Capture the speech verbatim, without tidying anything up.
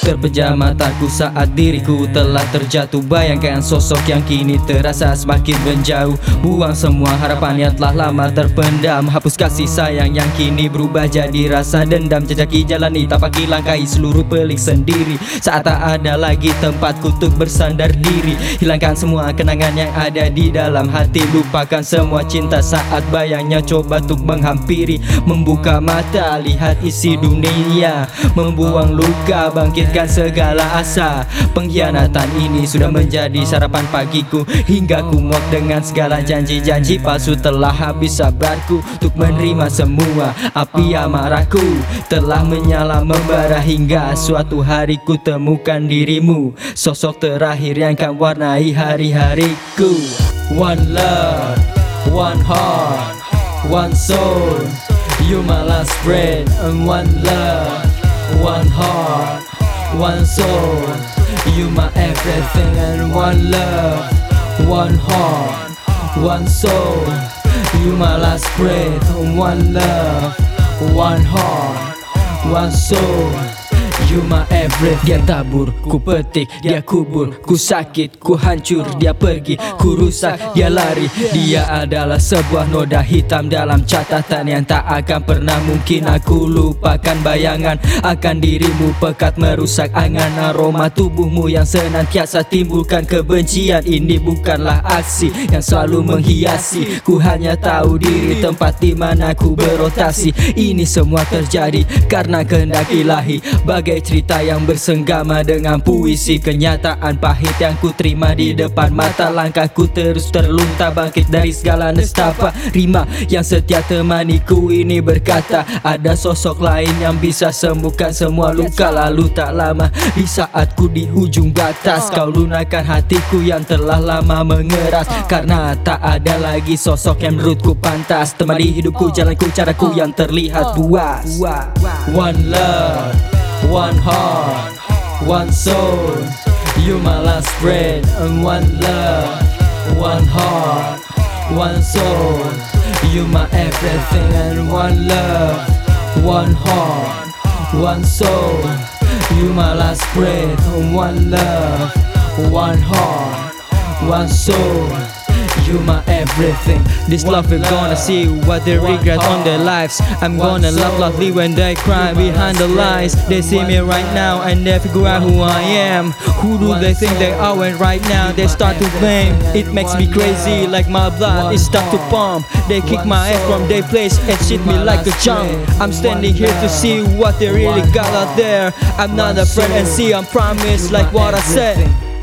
Terpejam mataku saat diriku telah terjatuh. Bayangkan sosok yang kini terasa semakin menjauh. Buang semua harapan yang telah lama terpendam. Hapus kasih sayang yang kini berubah jadi rasa dendam. Jejaki jalani tapaki langkahi seluruh pelik sendiri. Saat tak ada lagi tempatku untuk bersandar diri. Hilangkan semua kenangan yang ada di dalam hati. Lupakan semua cinta saat bayangnya coba untuk menghampiri. Membuka mata lihat isi dunia. Membuang luka bangkitkan segala asa. Pengkhianatan ini sudah menjadi sarapan pagiku. Hingga ku muak dengan segala janji-janji palsu. Telah habis sabarku untuk menerima semua. Api amarahku telah menyala membara. Hingga suatu hari ku temukan dirimu. Sosok terakhir yang kan warnai hari-hariku. One love, one heart, one soul. You my last friend. And one love, one heart, one soul. You my everything. And one love, one heart, one soul. You my last breath. One love, one heart, one soul. You my everything. Dia tabur, ku petik, dia kubur. Ku sakit, ku hancur, dia pergi. Ku rusak, dia lari. Dia adalah sebuah noda hitam dalam catatan yang tak akan pernah mungkin aku lupakan. Bayangan akan dirimu pekat merusak angan. Aroma tubuhmu yang senantiasa timbulkan kebencian. Ini bukanlah aksi yang selalu menghiasi. Ku hanya tahu diri tempat di mana ku berotasi. Ini semua terjadi karena kehendak ilahi. Bagai cerita yang bersenggama dengan puisi. Kenyataan pahit yang ku terima di depan mata. Langkahku terus terlunta bangkit dari segala nestapa. Rima yang setia temaniku ini berkata, ada sosok lain yang bisa sembuhkan semua luka. Lalu tak lama di saat ku di ujung batas, kau lunakkan hatiku yang telah lama mengeras. Karena tak ada lagi sosok yang menurutku pantas temani hidupku, jalanku, caraku yang terlihat puas. One love, one heart, one soul. You my last friend. And one love, one heart, one soul. You my everything. And one love, one heart, one soul. You my last breath. One love, one heart, one soul. You my everything. This love we're gonna see what they regret on their lives. I'm gonna laugh loudly when they cry behind the lies. They see me right now and they figure out who I am. Who do they think they are when right now they start to blame? It makes me crazy like my blood is stuck to pump. They kick my ass from their place and shit me like a junk. I'm standing here to see what they really got out there. I'm not a friend and see I'm promised like what I said.